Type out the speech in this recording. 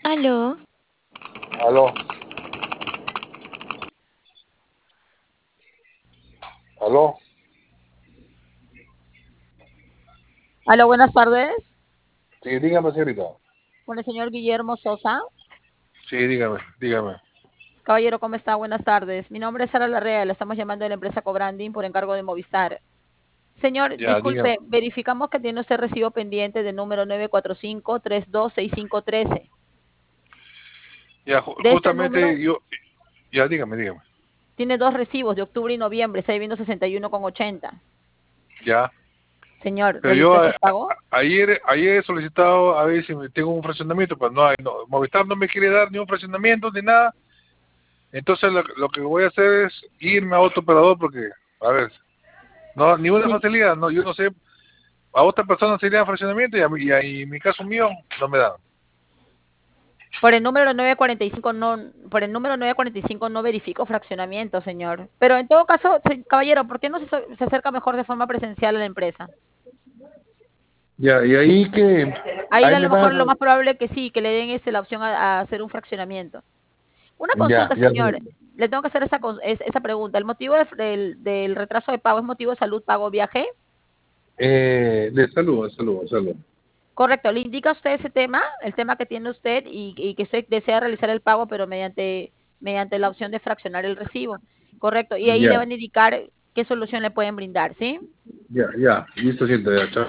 Aló, Aló, aló, Aló, buenas tardes. sí, dígame, señorita. Con el señor Guillermo Sosa. Sí, dígame. Caballero, ¿cómo está? Buenas tardes. Mi nombre es Sara Larrea, le estamos llamando de la empresa Cobranding por encargo de Movistar. Señor, Ya, dígame. disculpe, verificamos que tiene usted recibo pendiente del número 945-326513. Ya, De este número justamente yo, ya, dígame. tiene dos recibos de octubre y noviembre, está debiendo 61,80. Ya, Señor, pero yo ¿realizó ese pago? ayer he solicitado a ver si tengo un fraccionamiento, pero no hay, no, Movistar no me quiere dar ni un fraccionamiento ni nada. Entonces lo que voy a hacer es irme a otro operador porque, a ver, no, ni una Sí. facilidad, no, yo no sé, a otra persona se le da fraccionamiento y en mi caso mío no me dan. Por el número 945 no, por el número 945 no verifico fraccionamiento, señor. Pero en todo caso, caballero, ¿por qué no se acerca mejor de forma presencial a la empresa? Ya, y ahí que, Ahí ahí a lo me van, mejor lo más probable que sí, que le den la opción a hacer un fraccionamiento. Una ya, consulta, ya, señor. Le tengo que hacer esa pregunta. ¿El motivo del retraso de pago es motivo de salud, pago, viaje? salud. Correcto. ¿Le indica a usted ese tema, el tema que tiene usted y que usted desea realizar el pago, pero mediante la opción de fraccionar el recibo? Correcto. Y ahí le Ya, van a indicar qué solución le pueden brindar, ¿sí? ya, listo, siento, ya, chao.